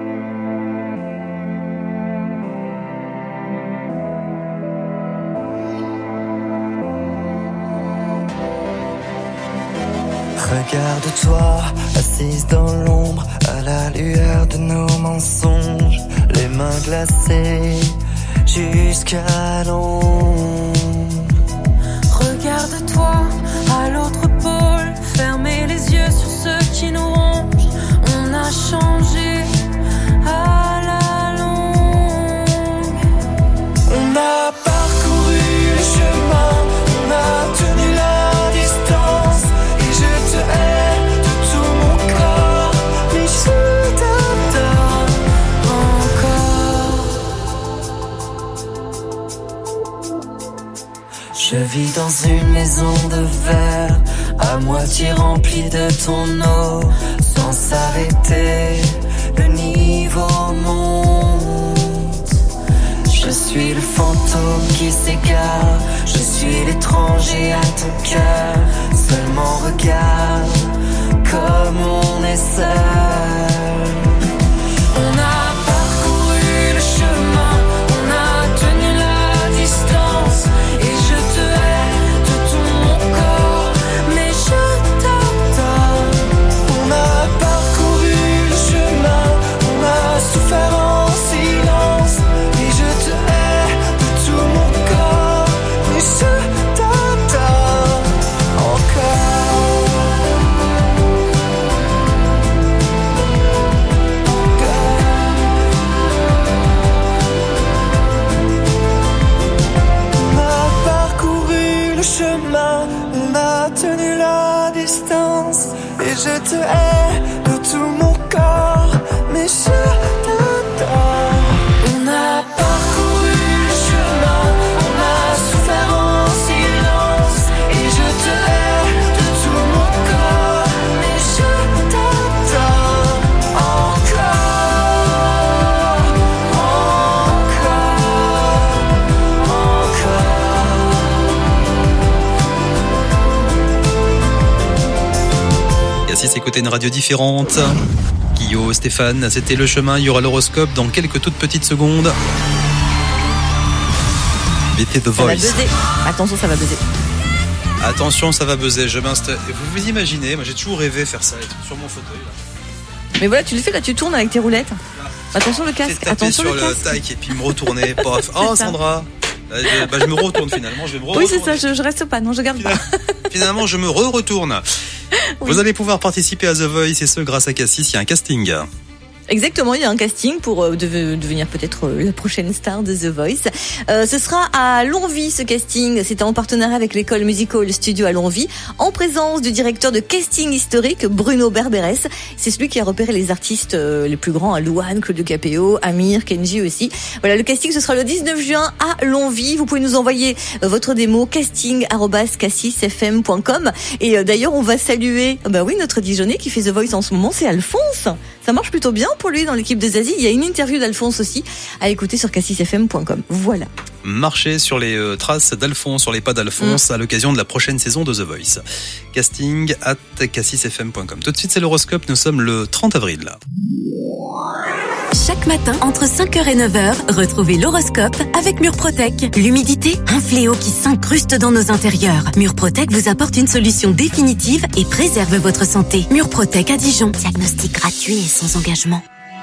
Regarde-toi, assise dans l'ombre, à la lueur de nos mensonges, les mains glacées jusqu'à l'ombre. Regarde-toi, à l'autre pôle, fermez les yeux sur ceux qui nous rongent. On a changé à la longue. On a parcouru le chemin, on a tenu la distance. Et je te hais de tout mon corps, mais je t'adore encore. Je vis dans une maison de verre, à moitié remplie de ton eau. Sans s'arrêter, le niveau monte. suis l'étranger à ton cœur. Seulement regarde comme on est seul. On a parcouru le chemin, on a tenu la distance. Et je te hais de tout mon corps, mais je t'adore. On a parcouru le chemin, on a souffert en silence. Et je te hais de tout mon corps, mais je t'adore encore. On a parcouru le chemin, on a tenu la distance. Et je te hais de tout mon corps, mais je t'adore. On a parcouru le chemin, on a souffert en silence. Et je te hais de tout mon corps, mais je t'adore encore, Cassis, écoutez une radio différente. Guillaume, Stéphane, c'était le chemin. Il y aura l'horoscope dans quelques toutes petites secondes. Mettez The Ça va Voice. buzzer. Attention, ça va buzzer. Attention, ça va buzzer. Je m'installe. Vous vous imaginez, moi j'ai toujours rêvé faire ça, être sur mon fauteuil. Là. Mais voilà, tu le fais là, tu tournes avec tes roulettes. Attention le casque. Taper Attention sur le le casque. tac et puis me retourner. Paf. Oh ça. Sandra. Je me retourne finalement. Je vais me Oui, retourner. c'est ça, je reste pas, non, je garde pas. Finalement, je me retourne. Oui. Vous allez pouvoir participer à The Voice et ce grâce à Cassis. Il y a un casting. Exactement, il y a un casting pour devenir peut-être la prochaine star de The Voice. Ce sera à Longwy, ce casting. C'est en partenariat avec l'école Musical Studio à Longwy, en présence du directeur de casting historique, Bruno Berberes. C'est celui qui a repéré les artistes les plus grands, à Louane, Claude Capéo, Amir, Kenji aussi. Voilà, le casting, ce sera le 19 juin à Longwy. Vous pouvez nous envoyer votre démo casting@cassisfm.com. Et d'ailleurs, on va saluer, notre Dijonais qui fait The Voice en ce moment, c'est Alphonse. Ça marche plutôt bien pour lui dans l'équipe de Zazie. Il y a une interview d'Alphonse aussi à écouter sur cassisfm.com. Voilà. Marcher sur les traces d'Alphonse, sur les pas d'Alphonse à l'occasion de la prochaine saison de The Voice. Casting@cassisfm.com. Tout de suite, c'est l'horoscope. Nous sommes le 30 avril. Là. Chaque matin, entre 5h et 9h, retrouvez l'horoscope avec Murprotec. L'humidité, un fléau qui s'incruste dans nos intérieurs. Murprotec vous apporte une solution définitive et préserve votre santé. Murprotec à Dijon. Diagnostic gratuit et sans engagement.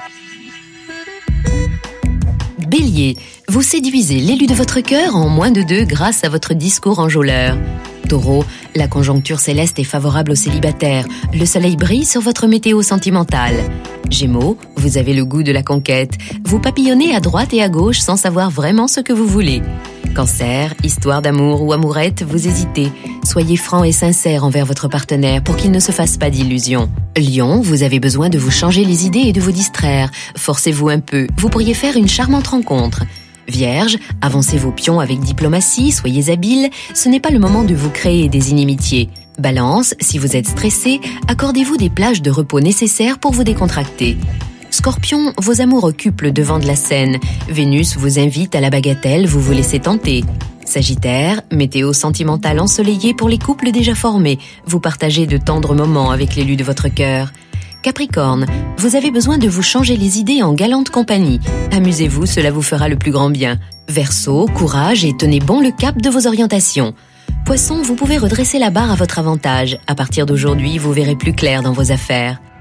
Bélier, vous séduisez l'élu de votre cœur en moins de 2 grâce à votre discours enjôleur. Taureau, la conjoncture céleste est favorable aux célibataires. Le soleil brille sur votre météo sentimentale. Gémeaux, vous avez le goût de la conquête. Vous papillonnez à droite et à gauche sans savoir vraiment ce que vous voulez. Cancer, histoire d'amour ou amourette, vous hésitez. Soyez franc et sincère envers votre partenaire pour qu'il ne se fasse pas d'illusions. Lion, vous avez besoin de vous changer les idées et de vous distraire. Forcez-vous un peu, vous pourriez faire une charmante rencontre. Vierge, avancez vos pions avec diplomatie, soyez habile, ce n'est pas le moment de vous créer des inimitiés. Balance, si vous êtes stressé, accordez-vous des plages de repos nécessaires pour vous décontracter. Scorpion, vos amours occupent le devant de la scène. Vénus vous invite à la bagatelle, vous vous laissez tenter. Sagittaire, météo sentimentale ensoleillée pour les couples déjà formés. Vous partagez de tendres moments avec l'élu de votre cœur. Capricorne, vous avez besoin de vous changer les idées en galante compagnie. Amusez-vous, cela vous fera le plus grand bien. Verseau, courage et tenez bon le cap de vos orientations. Poisson, vous pouvez redresser la barre à votre avantage. À partir d'aujourd'hui, vous verrez plus clair dans vos affaires.